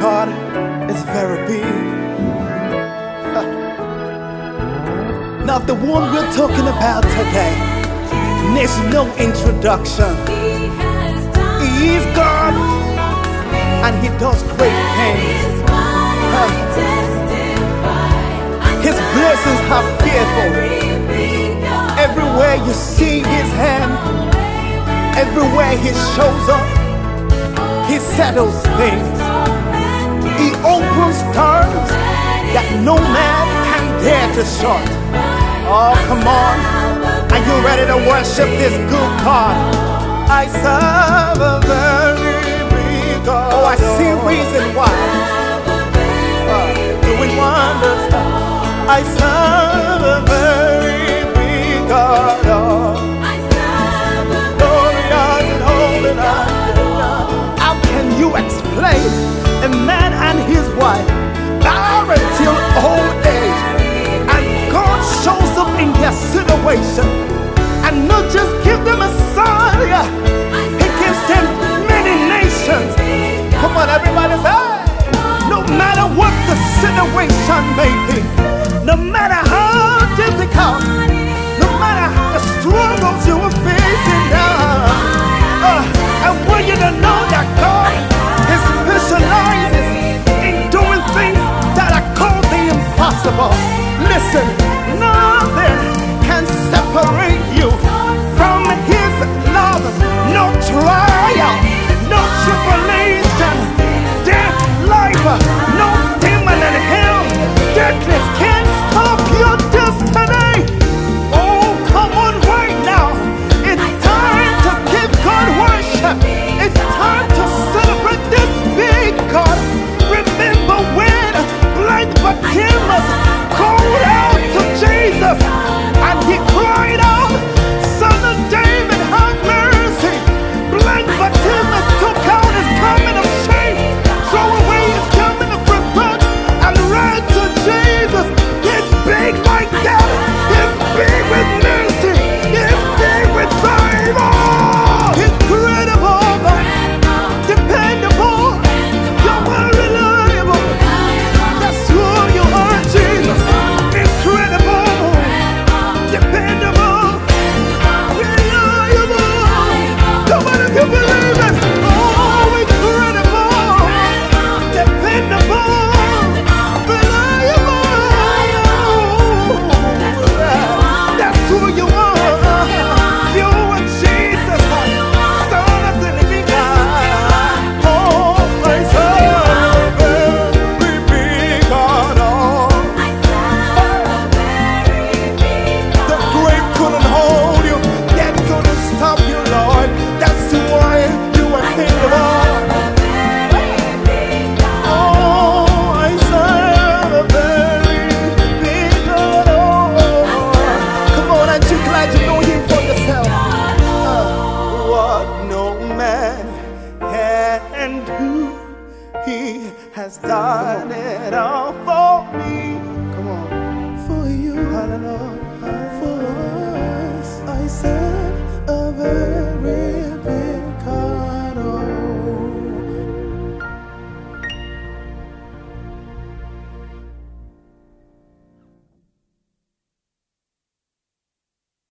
God is very big. Now the one we're talking about today needs no introduction. He is God and He does great things. His blessings are fearful. Everywhere you see His hand, everywhere He shows up, He settles things. He opens doors that no man can dare to shut. Oh, come on. Are you ready to worship this good God? I serve a very big God. Oh, I see reason why. Doing wonders. I serve a very big God. Glorious and holy. How can you explain a man and his wife married till old age, and God shows up in their situation and not just give them a son, He gives them many nations. Come on, everybody, say, no matter what the situation may be, no matter how difficult, no matter the struggles you are facing now, I want you to know that God specializes in doing things that are called the impossible. Listen, nothing can separate you from His love. No trial,